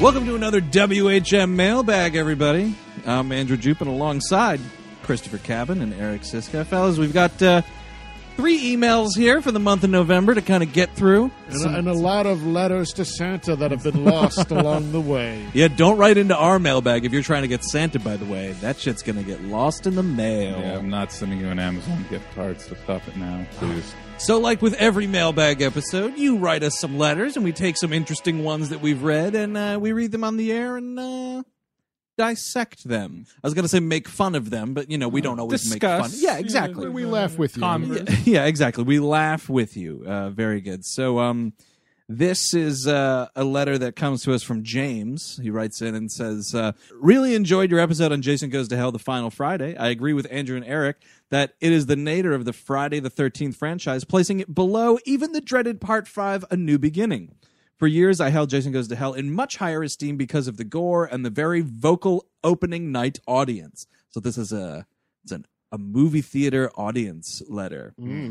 Welcome to another WHM Mailbag, everybody. I'm Andrew Jupin alongside Christopher Cabin and Eric Siska. Fellas, we've got 3 emails here for the month of November to kind of get through. And a lot of letters to Santa that have been lost along the way. Yeah, don't write into our mailbag if you're trying to get Santa, by the way. That shit's going to get lost in the mail. Yeah, I'm not sending you an Amazon gift card, so stop it now, please. So like with every mailbag episode, you write us some letters, and we take some interesting ones that we've read, and we read them on the air and dissect them. I was going to say make fun of them, but, you know, we don't always Discuss. make fun. Yeah, exactly. We laugh with you. Yeah, exactly. We laugh with you. Very good. So this is a letter that comes to us from James. He writes in and says, really enjoyed your episode on Jason Goes to Hell, the final Friday. I agree with Andrew and Eric that it is the nadir of the Friday the 13th franchise, placing it below even the dreaded Part 5, A New Beginning. For years, I held Jason Goes to Hell in much higher esteem because of the gore and the very vocal opening night audience. So this is a movie theater audience letter.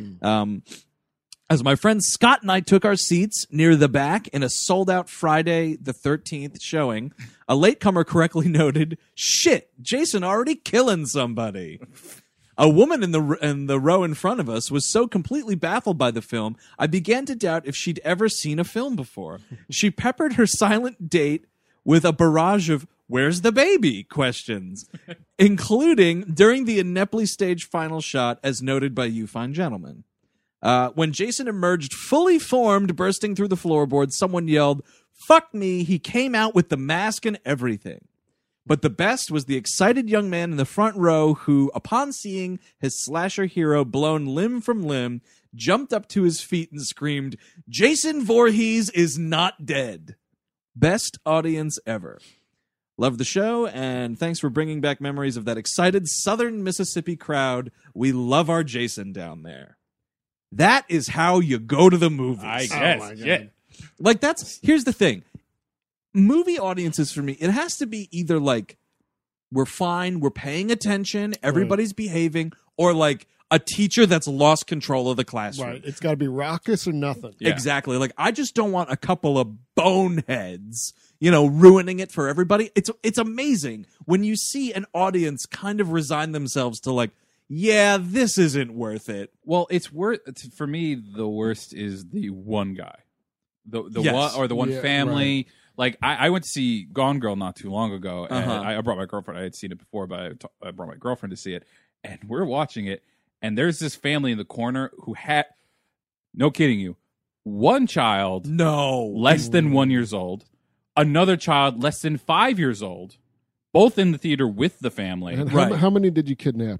As my friend Scott and I took our seats near the back in a sold-out Friday the 13th showing, a latecomer correctly noted, "Shit, Jason already killing somebody." A woman in the row in front of us was so completely baffled by the film, I began to doubt if she'd ever seen a film before. She peppered her silent date with a barrage of "Where's the baby?" questions, including during the ineptly staged final shot, as noted by you fine gentlemen. When Jason emerged fully formed, bursting through the floorboards, someone yelled, "Fuck me, he came out with the mask and everything." But the best was the excited young man in the front row who, upon seeing his slasher hero blown limb from limb, jumped up to his feet and screamed, "Jason Voorhees is not dead." Best audience ever. Love the show, and thanks for bringing back memories of that excited southern Mississippi crowd. We love our Jason down there. That is how you go to the movies. I guess. my God. Yeah. Like, here's the thing. Movie audiences for me, it has to be either like we're fine, we're paying attention, everybody's behaving, or like a teacher that's lost control of the classroom. Right. It's got to be raucous or nothing. Yeah. Exactly. Like, I just don't want a couple of boneheads, ruining it for everybody. It's amazing when you see an audience kind of resign themselves to like, yeah, this isn't worth it. Well, for me, the worst is the one guy. The Yes. one or the one Yeah, family. right. Like, I went to see Gone Girl not too long ago, and Uh-huh. I brought my girlfriend. I had seen it before, but I brought my girlfriend to see it, and we're watching it, and there's this family in the corner who had, no kidding you, one child No. less than 1 years old, another child less than 5 years old, both in the theater with the family. And Right. how many did you kidnap?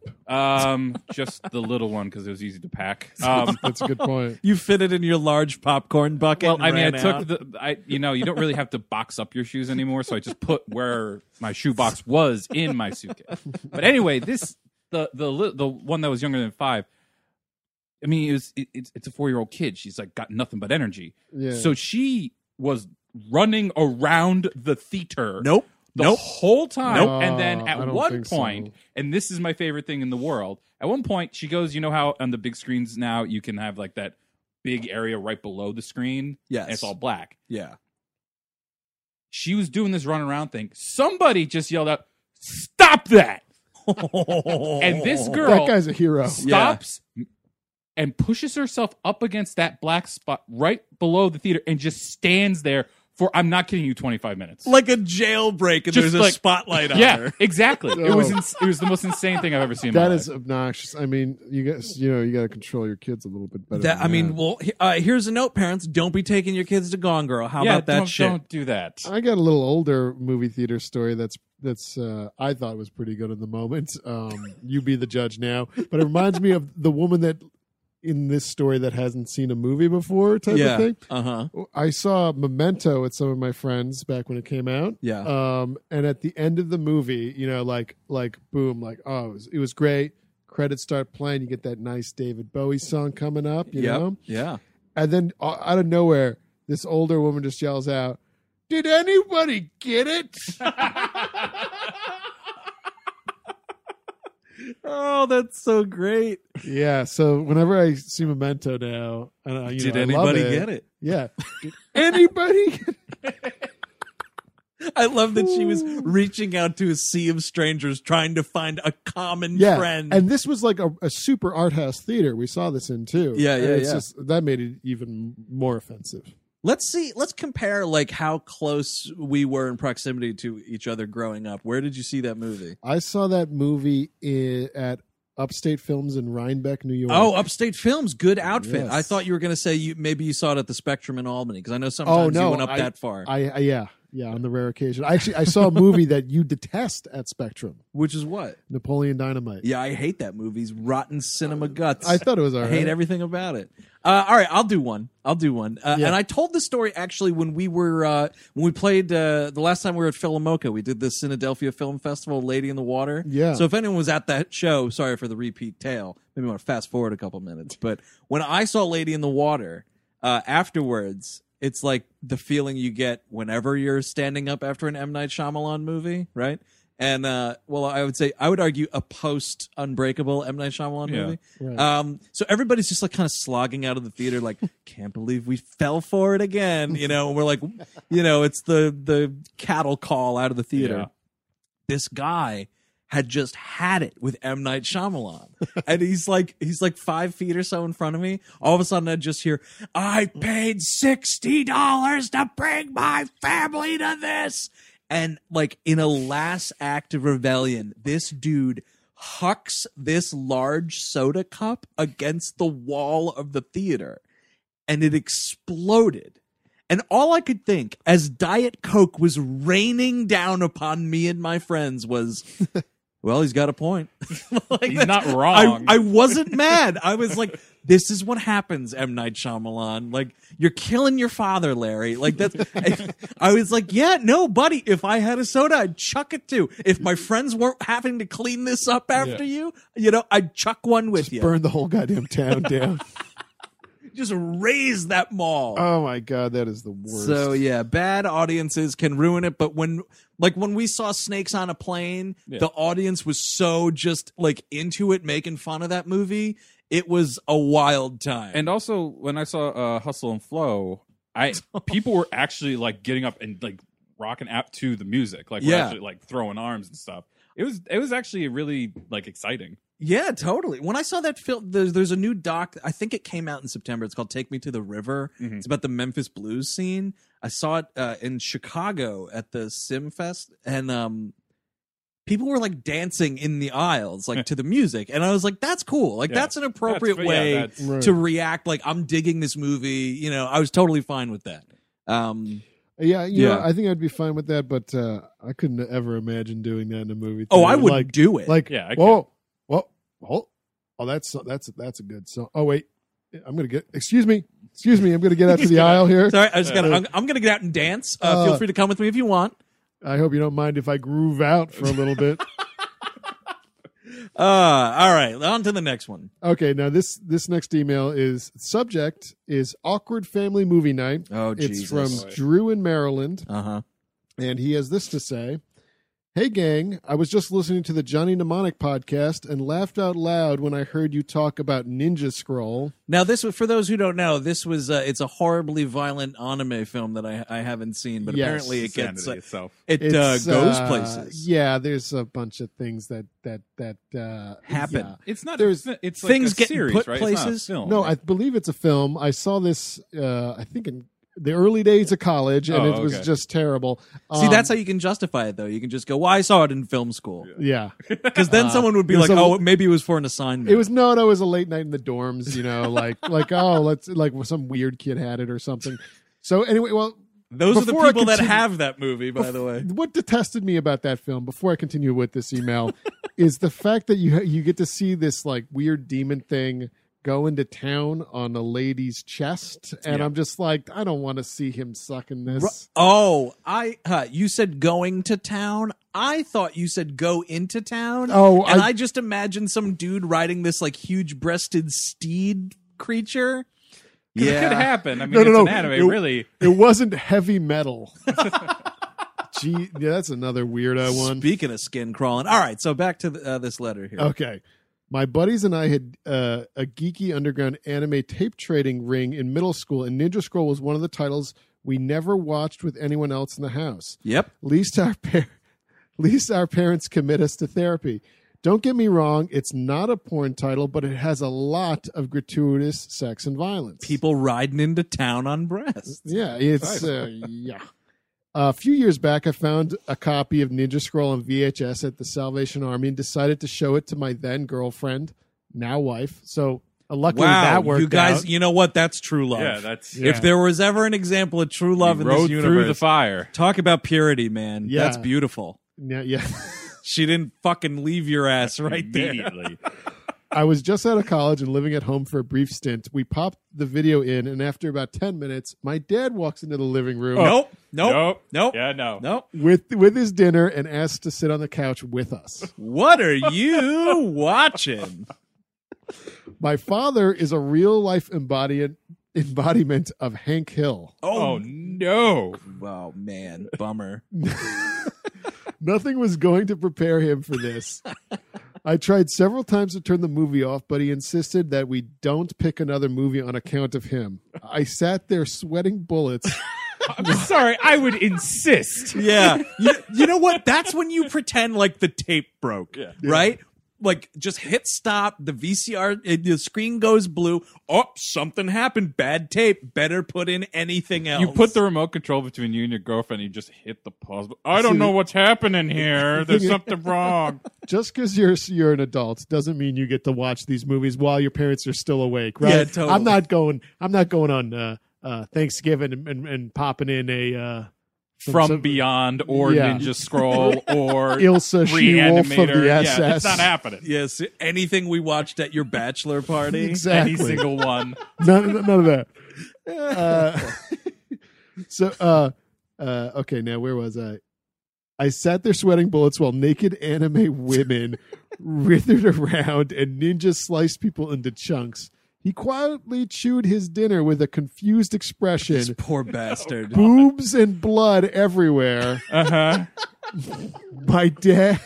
Just the little one because it was easy to pack. That's a good point. You fit it in your large popcorn bucket. Well, and I mean, I ran took out. you don't really have to box up your shoes anymore, so I just put where my shoebox was in my suitcase. But anyway, the one that was younger than 5. I mean, it's a 4-year-old kid. She's like got nothing but energy. Yeah. So she was running around the theater. Nope. The whole time. Nope. And then I at don't one think point, so. and this is my favorite thing in the world, at one point she goes, you know how on the big screens now you can have like that big area right below the screen? Yes. And it's all black. Yeah. She was doing this run around thing. Somebody just yelled out, "Stop that!" And this girl That guy's a hero. stops and pushes herself up against that black spot right below the theater and just stands there for, I'm not kidding you, 25 minutes. Like a jailbreak, and Just there's a like- spotlight on Yeah, her. exactly. It Oh. was the most insane thing I've ever seen. In my That life. is obnoxious. I mean, you guys, you got to control your kids a little bit better. That, than I mean, that. well, here's a note, parents. Don't be taking your kids to Gone Girl. How about that shit? Don't do that. I got a little older movie theater story that's I thought was pretty good in the moment. You be the judge now, but it reminds me of the woman that in this story that hasn't seen a movie before type of thing. Uh-huh. I saw Memento with some of my friends back when it came out. Yeah. And at the end of the movie, like boom, like it was great. Credits start playing. You get that nice David Bowie song coming up. You know. Yeah. And then out of nowhere, this older woman just yells out, "Did anybody get it?" Oh, that's so great. Yeah. So whenever I see Memento now, and Did I love anybody get it? Yeah. Did anybody? I love that she was reaching out to a sea of strangers trying to find a common Yeah, friend. and this was like a super art house theater. We saw this in too. Yeah, And it's yeah. just that made it even more offensive. Let's compare like how close we were in proximity to each other growing up. Where did you see that movie? I saw that movie at Upstate Films in Rhinebeck, New York. Oh, Upstate Films, good outfit. Yes. I thought you were going to say maybe you saw it at the Spectrum in Albany because I know sometimes you went up that far. Yeah, on the rare occasion. I saw a movie that you detest at Spectrum, Which is what? Napoleon Dynamite. Yeah, I hate that movie's rotten cinema guts. I thought it was all I right. hate everything about it. All right, I'll do one. And I told this story actually when we played the last time we were at Philomoka. We did the Cynadelphia Film Festival, Lady in the Water. Yeah. So if anyone was at that show, sorry for the repeat tale. Maybe I want to fast forward a couple minutes. But when I saw Lady in the Water, afterwards, it's like the feeling you get whenever you're standing up after an M. Night Shyamalan movie, right? And I would argue a post Unbreakable M. Night Shyamalan movie. Right. So everybody's just like kind of slogging out of the theater, like, can't believe we fell for it again. And we're like, it's the cattle call out of the theater. Yeah. This guy had just had it with M. Night Shyamalan. And he's like 5 feet or so in front of me. All of a sudden I just hear, I paid $60 to bring my family to this. And like in a last act of rebellion, this dude hucks this large soda cup against the wall of the theater and it exploded. And all I could think as Diet Coke was raining down upon me and my friends was, well, he's got a point. Like, He's not wrong. I wasn't mad. I was like, this is what happens, M. Night Shyamalan. Like, you're killing your father, Larry. Like, that's. I was like, yeah, no, buddy. If I had a soda, I'd chuck it too. If my friends weren't having to clean this up after you, I'd chuck one with you. Burn the whole goddamn town down. Just raise that mall. Oh my god, that is the worst. So yeah, bad audiences can ruin it. But when we saw Snakes on a Plane, the audience was so just like into it, making fun of that movie. It was a wild time. And also, when I saw Hustle and Flow, people were actually like getting up and like rocking out to the music, like were actually like throwing arms and stuff. It was actually really like exciting. Yeah, totally. When I saw that film, there's a new doc. I think it came out in September. It's called Take Me to the River. Mm-hmm. It's about the Memphis blues scene. I saw it in Chicago at the Simfest, and people were like dancing in the aisles, like to the music. And I was like, that's cool. Like that's an appropriate way to react. Like, I'm digging this movie. I was totally fine with that. Yeah, you know, I think I'd be fine with that, but I couldn't ever imagine doing that in a movie. Oh, I wouldn't do it. Like, yeah, whoa, that's a good song. Oh wait, I'm gonna get. Excuse me, I'm gonna get out to the aisle here. Sorry, I just gotta. I'm gonna get out and dance. Feel free to come with me if you want. I hope you don't mind if I groove out for a little bit. All right, on to the next one. Okay, now this next email subject is awkward family movie night. Oh, it's Jesus. from Drew in Maryland, Uh-huh. and he has this to say. Hey gang, I was just listening to the Johnny Mnemonic podcast and laughed out loud when I heard you talk about Ninja Scroll. Now, this, for those who don't know, this was it's a horribly violent anime film that I haven't seen, but Yes. apparently it gets itself. it It's, goes places. Yeah, there's a bunch of things that Happen. yeah. It's not. There's it's like things a getting series, put right? places. It's not a film, No, right? I believe it's a film. I saw this, I think in the early days of college, and it was okay. just terrible. See, that's how you can justify it, though. You can just go, "Well, I saw it in film school," Yeah. because then someone would be it was like, a- "Oh, maybe it was for an assignment." It was it was a late night in the dorms, like some weird kid had it or something. So anyway, well, Those are the before I people that continue- have that movie, by the way. what detested me about that film, before I continue with this email, is the fact that you get to see this like weird demon thing go into town on a lady's chest, and I'm just like, I don't want to see him sucking this. Oh, you said going to town. I thought you said go into town. Oh, and I I just imagined some dude riding this like huge-breasted steed creature. It could Yeah, happen. I mean, No, it's no, an no. anime, really. It wasn't heavy metal. Gee, yeah, that's another weirdo one. Speaking of skin crawling, all right. So back to this letter here. Okay. My buddies and I had a geeky underground anime tape trading ring in middle school, and Ninja Scroll was one of the titles we never watched with anyone else in the house. Yep. Least our parents commit us to therapy. Don't get me wrong, it's not a porn title, but it has a lot of gratuitous sex and violence. People riding into town on breasts. Yeah, it's yeah. A few years back, I found a copy of Ninja Scroll on VHS at the Salvation Army and decided to show it to my then girlfriend, now wife. So luckily that worked you guys, out. you know what? That's true love. Yeah, that's If there was ever an example of true love in this rode universe, through the fire. talk about purity, man. Yeah. That's beautiful. Yeah. She didn't fucking leave your ass right there. Immediately. I was just out of college and living at home for a brief stint. We popped the video in, and after about 10 minutes, my dad walks into the living room Nope. Yeah, no. Nope. with his dinner and asks to sit on the couch with us. What are you watching? My father is a real-life embodiment of Hank Hill. Oh, no. Oh, man. Bummer. Nothing was going to prepare him for this. I tried several times to turn the movie off, but he insisted that we don't pick another movie on account of him. I sat there sweating bullets. I'm sorry. I would insist. Yeah. You know what? That's when you pretend like the tape broke, right? Like, just hit stop. The VCR, the screen goes blue. Oh, something happened. Bad tape. Better put in anything else. You put the remote control between you and your girlfriend, and you just hit the pause. I don't know what's happening here. There's something wrong. Just because you're an adult doesn't mean you get to watch these movies while your parents are still awake, right? Yeah, totally. I'm not going on Thanksgiving and popping in a From Beyond or Yeah. Ninja Scroll or Ilsa She-Wolf of the Reanimator. SS. Yeah, it's not happening. Yes, anything we watched at your bachelor party. Exactly. Any single one. None of that. Okay, now where was I? I sat there sweating bullets while naked anime women writhed around and ninja sliced people into chunks. He quietly chewed his dinner with a confused This expression. poor bastard. Boobs and blood everywhere. Uh-huh. My dad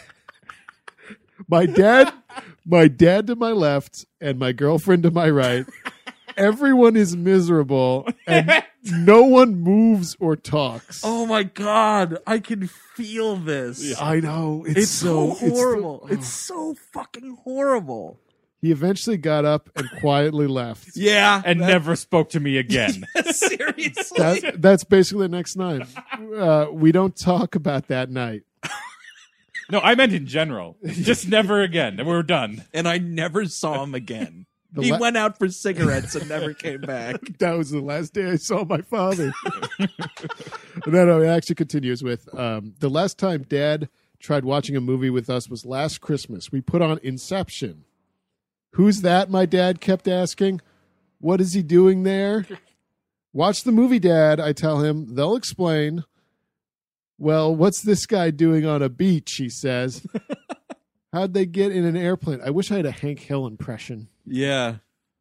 to my left and my girlfriend to my right. Everyone is miserable and no one moves or talks. Oh my God. I can feel this. I know. It's so it's horrible. It's so fucking horrible. He eventually got up and quietly left. Yeah. And never spoke to me again. Seriously. That's basically the next night. We don't talk about that night. No, I meant in general. Just never again. We're done. And I never saw him again. The He la- went out for cigarettes and never came back. That was the last day I saw my father. No, it actually continues with the last time Dad tried watching a movie with us was last Christmas. We put on Inception. Who's that? My dad kept asking. What is he doing there? Watch the movie, Dad, I tell him. They'll explain. Well, what's this guy doing on a beach, he says. How'd they get in an airplane? I wish I had a Hank Hill impression. Yeah.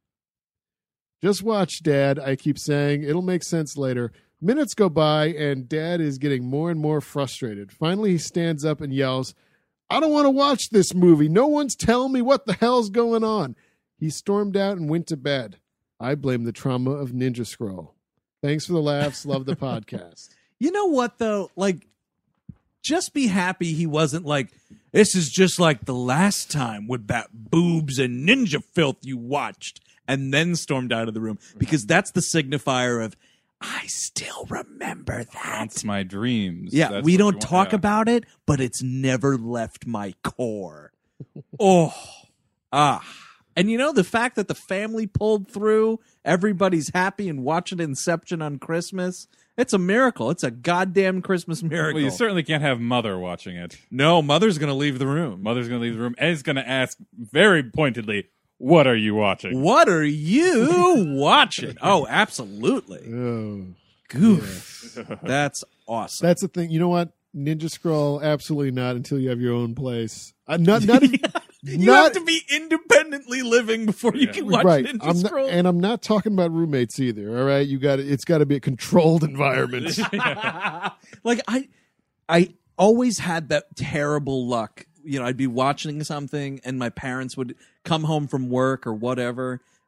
Just watch, Dad, I keep saying. It'll make sense later. Minutes go by, and Dad is getting more and more frustrated. Finally, he stands up and yells, I don't want to watch this movie. No one's telling me what the hell's going on. He stormed out and went to bed. I blame the trauma of Ninja Scroll. Thanks for the laughs. Love the podcast. You know what, though? Like, just be happy he wasn't like, this is just like the last time with that boobs and ninja filth you watched, and then stormed out of the room. Because that's the signifier of, I still remember that. Haunts my dreams. Yeah, That's we what don't you talk want. about it, but it's never left my core. Oh, and you know, the fact that the family pulled through, everybody's happy and watching Inception on Christmas, it's a miracle. It's a goddamn Christmas miracle. Well, you certainly can't have Mother watching it. No, Mother's going to leave the room. Mother's going to leave the room and is going to ask very pointedly, what are you watching? What are you watching? Oh, absolutely. Oh, Goof. That's awesome. that's the thing. You know what? Ninja Scroll, absolutely not until you have your own place. Not even, You have to be independently living before you can watch right. Ninja I'm not, Scroll. and I'm not talking about roommates either. All right, it's got to be a controlled environment. Like I always had that terrible luck. You know, I'd be watching something and my parents would come home from work or whatever.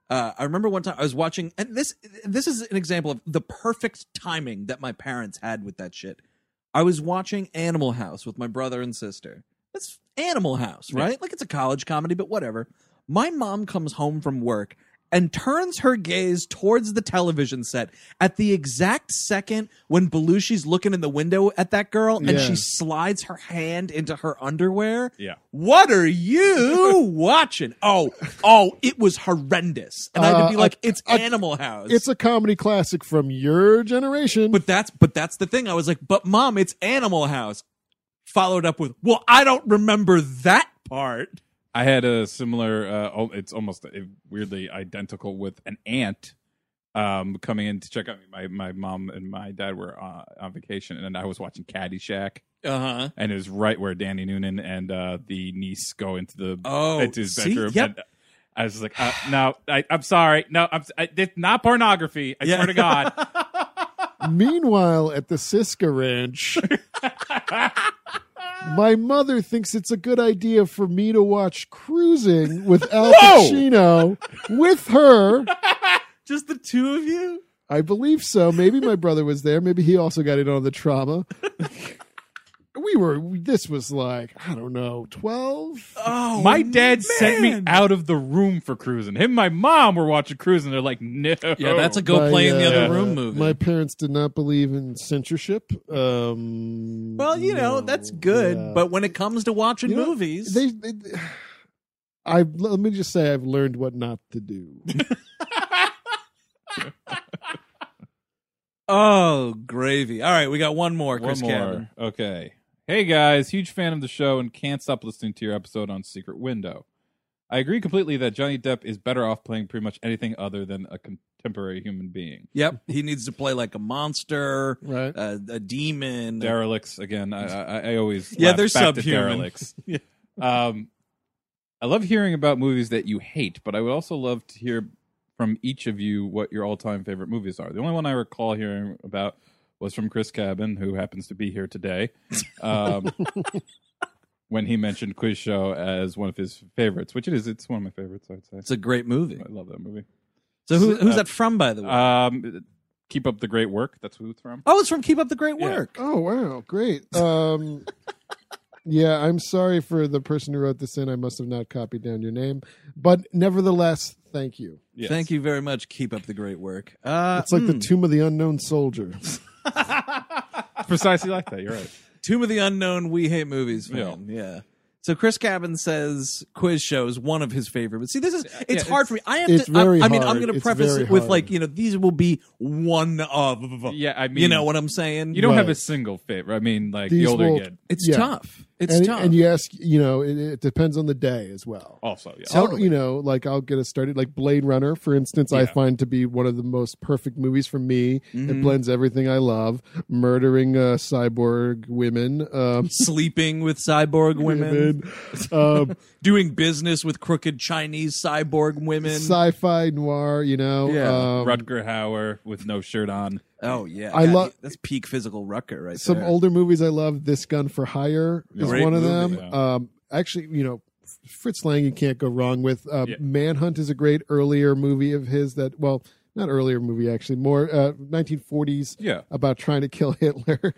I remember one time I was watching, and this is an example of the perfect timing that my parents had with that shit. I was watching Animal House with my brother and sister. It's Animal House, right? Yeah. Like it's a college comedy, but whatever. My mom comes home from work and turns her gaze towards the television set at the exact second when Belushi's looking in the window at that girl and Yeah. she slides her hand into her underwear. Yeah. What are you watching? Oh, it was horrendous. And I had to be like, it's Animal House. It's a comedy classic from your generation. But that's the thing. I was like, but Mom, it's Animal House. Followed up with, well, I don't remember that part. I had a similar. It's almost weirdly identical with an aunt coming in to check on me. My mom and my dad were on vacation, and I was watching Caddyshack. Uh-huh. And it was right where Danny Noonan and the niece go into his see? bedroom. Yep. And I was like, no, I'm sorry. No, it's not pornography. I swear to God. Meanwhile, at the Siska Ranch, my mother thinks it's a good idea for me to watch Cruising with Al Pacino with her. Just the two of you? I believe so. Maybe my brother was there. Maybe he also got in on the trauma. This was like, I don't know, 12? Oh, My dad sent me man. out of the room for Cruising. Him and my mom were watching Cruising. They're like, no. Yeah, that's a go play in the other room movie. My parents did not believe in censorship. well, that's good. yeah. But when it comes to watching You know, movies, let me just say I've learned what not to do. oh, gravy. All right, we got one more, Chris One more. Cabin. Okay. Hey guys, huge fan of the show and can't stop listening to your episode on Secret Window. I agree completely that Johnny Depp is better off playing pretty much anything other than a contemporary human being. Yep, he needs to play like a monster, Right. a demon. Derelicts, again, I always Yeah, laugh they're back to subhuman. Derelicts. Yeah. I love hearing about movies that you hate, but I would also love to hear from each of you what your all-time favorite movies are. The only one I recall hearing about was from Chris Cabin, who happens to be here today, when he mentioned Quiz Show as one of his favorites, which it is. It's one of my favorites, I'd say. It's a great movie. I love that movie. So who's that from, by the way? Keep Up the Great Work. That's who it's from. Oh, it's from Keep Up the Great Yeah. Work. Oh, wow. Great. Yeah, I'm sorry for the person who wrote this in. I must have not copied down your name. But nevertheless, thank you. Yes. Thank you very much. Keep up the great work. It's like the Tomb of the Unknown Soldier. Precisely like that. You're right. Tomb of the Unknown, We Hate Movies fan. Yeah. So Chris Cabin says Quiz Show is one of his favorites. See, it's hard for me. I have it's to. very I mean, I'm hard. going to It's preface very it with hard. these will be one of. Yeah, I mean, You know what I'm saying? You don't have Right. a single favorite. I mean, like These the older will- you get. It's Yeah. tough. It's and, tough. and you ask, it depends on the day as well. Also, yeah. Totally. I'll get us started. Like Blade Runner, for instance, I Yeah. find to be one of the most perfect movies for me. Mm-hmm. It blends everything I love: murdering cyborg women, Sleeping with cyborg women, um, doing business with crooked Chinese cyborg women. sci-fi noir. Yeah. Rutger Hauer with no shirt on. Oh yeah, I love- that's peak physical Rucker right some there. older movies I love. This Gun for Hire is Great one of movie, them. Actually, Fritz Lang you can't go wrong with. Yeah. Manhunt is a great earlier movie of his that, well, not earlier movie actually, more 1940s Yeah. about trying to kill Hitler.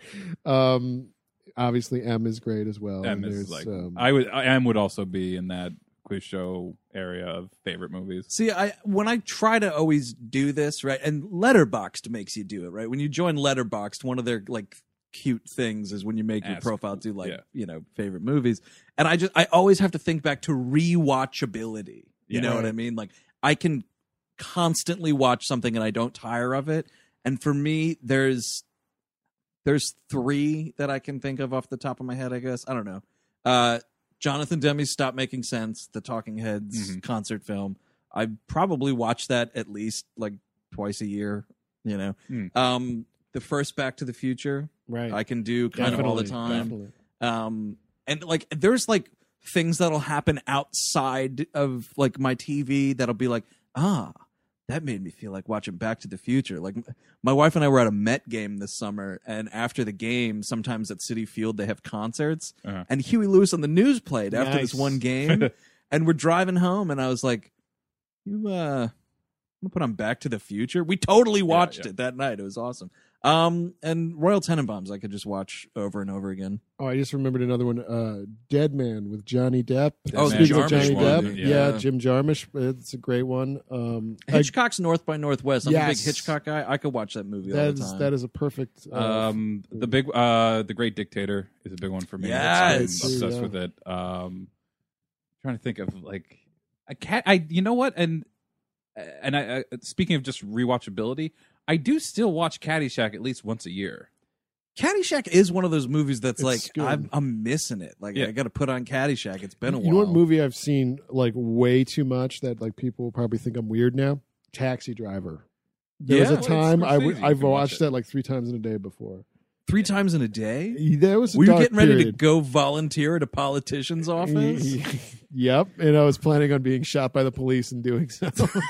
Obviously M is great as well. M And is there's, like M would also be in that Quiz Show area of favorite movies. See, when I try to always do this, right, and Letterboxd makes you do it, right? When you join Letterboxd, one of their like cute things is when you make your Ask. profile do like Yeah. favorite movies, and I always have to think back to rewatchability. You Yeah. know what I mean? Like I can constantly watch something and I don't tire of it, and for me, there's three that I can think of off the top of my head. I guess I don't know. Jonathan Demme's Stop Making Sense, the Talking Heads concert film. I probably watch that at least like twice a year. The first Back to the Future, right. I can do kind of all the Definitely, time. definitely. And like there's like things that'll happen outside of like my TV that'll be like, that made me feel like watching Back to the Future. Like my wife and I were at a Met game this summer, and after the game, sometimes at Citi Field they have concerts, Uh-huh. and Huey Lewis on the News played after this Nice. one game, and we're driving home, and I was like, "You gonna put on Back to the Future. We totally watched yeah. it that night. It was awesome. And Royal Tenenbaums I could just watch over and over again. Oh, I just remembered another one. Dead Man with Johnny Depp. Oh, the Speaking of Jarmusch Johnny one. Depp, Yeah. Jim Jarmusch. It's a great one. Hitchcock's North by Northwest. I'm a big Yes. Hitchcock guy. I could watch that movie all the time. That is a perfect. The Great Dictator is a big one for me. Yes. I'm obsessed with it. Trying to think of like a cat. You know what? And I speaking of just rewatchability, I do still watch Caddyshack at least once a year. Caddyshack is one of those movies that's It's like good. I'm missing it. Like Yeah. I got to put on Caddyshack. It's been a while. You know what movie I've seen like way too much that like people will probably think I'm weird now? Taxi Driver. There was Yeah. a time Well, it's Scorsese. I've You can watch watched it. that like 3 times in a day before. 3 times in a day? There was a Were you dark getting ready to period. go volunteer at a politician's office? Yep, and I was planning on being shot by the police and doing so.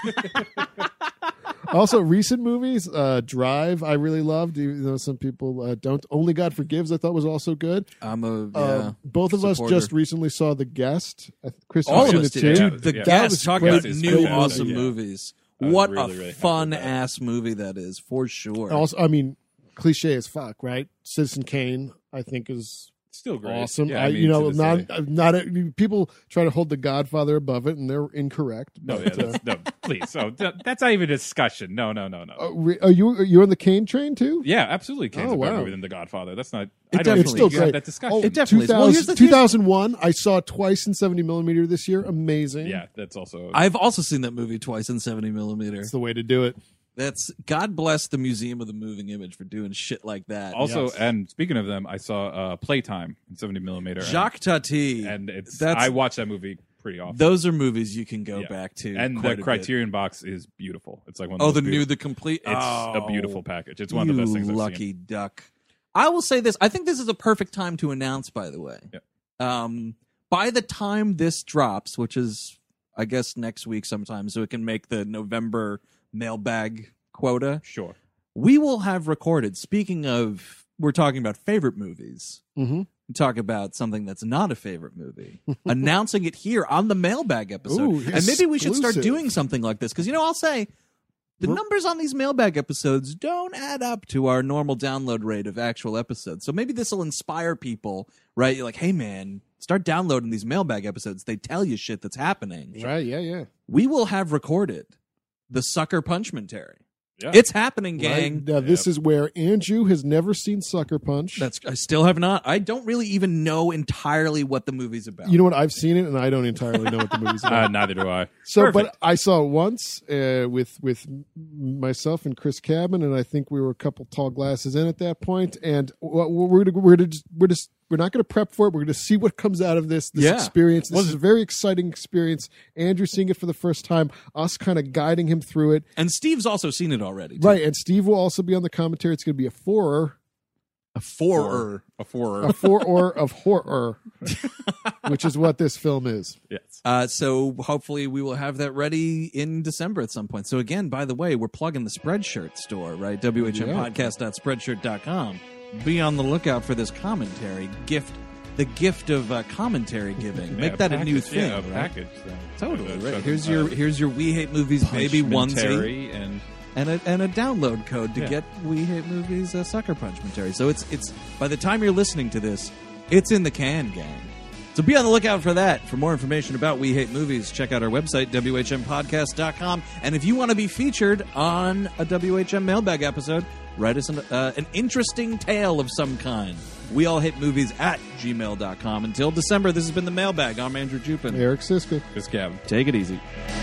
Also, recent movies, Drive, I really loved. Even though some people don't. Only God Forgives, I thought was also good. I'm a Both of us supporter. just recently saw The Guest. Chris all was of in us it did. too. Dude, the Yeah. That Guest was talk great. about Great new movie. awesome Yeah. movies. I was What really, a really happy fun with that. ass movie that is, for sure. Also, I mean, cliche as fuck, right? Citizen Kane, I think, is Still great. awesome. Yeah, I mean, to this day. People try to hold The Godfather above it, and they're incorrect. No, but, yeah, no, please. So that's not even a discussion. No. are you on the Kane train too? Yeah, absolutely. Kane's Oh, a better wow. movie than The Godfather. That's not. It I don't definitely It's still think you have great. that discussion. It definitely is. Well, here's the- 2001, I saw it twice in 70 millimeter this year. Amazing. Yeah, that's also. I've also seen that movie twice in 70 millimeter. It's the way to do it. That's God bless the Museum of the Moving Image for doing shit like that. also, Yes. and speaking of them, I saw Playtime in 70 millimeter. Jacques Tati. and it's. That's- I watch that movie pretty often. Those are movies you can go Yeah. back to. And quite the a Criterion box is beautiful. It's like one. bit. Of Oh, those the beautiful, complete. It's a Oh, beautiful package. It's one of the best things I've lucky seen. duck. I will say this. I think this is a perfect time to announce, by the way. Yeah. By the time this drops, which is, I guess, next week sometime, so it can make the November mailbag quota, Sure. we will have recorded. Speaking of, we're talking about favorite movies. Mm-hmm. Talk about something that's not a favorite movie, announcing it here on the mailbag episode. Ooh, And maybe we should start exclusive. doing something like this because, I'll say the numbers on these mailbag episodes don't add up to our normal download rate of actual episodes. So maybe this will inspire people, right? You're like, hey, man, start downloading these mailbag episodes. They tell you shit that's happening. Right, yeah. We will have recorded the Sucker Punchmentary. Yeah. It's happening, gang. Right? Now, this is where Andrew has never seen Sucker Punch. I still have not. I don't really even know entirely what the movie's about. You know what? I've seen it, and I don't entirely know what the movie's about. Neither do I. So, Perfect. but I saw it once with myself and Chris Cabin, and I think we were a couple tall glasses in at that point. And we're not going to prep for it. We're going to see what comes out of this Yeah. experience. This is a very exciting experience. Andrew seeing it for the first time, us kind of guiding him through it. And Steve's also seen it already. Too. Right, and Steve will also be on the commentary. It's going to be a four-er. A four-er. A four. A four-er of horror, which is what this film is. Yes. So hopefully we will have that ready in December at some point. So again, by the way, we're plugging the Spreadshirt store, right? WHMpodcast.spreadshirt.com. Be on the lookout for this commentary gift. The gift of commentary giving. Make that a new package, thing. Yeah, a right? package. Totally right. Here's your We Hate Movies baby onesie and and a download code to Yeah. get We Hate Movies Sucker Punchmentary. So it's by the time you're listening to this, it's in the can, gang. So be on the lookout for that. For more information about We Hate Movies, check out our website, WHMpodcast.com. And if you want to be featured on a WHM mailbag episode, write us an interesting tale of some kind. We all hate movies at gmail.com. Until December, this has been the mailbag. I'm Andrew Jupin. Eric Siska. Chris Cabin. Take it easy.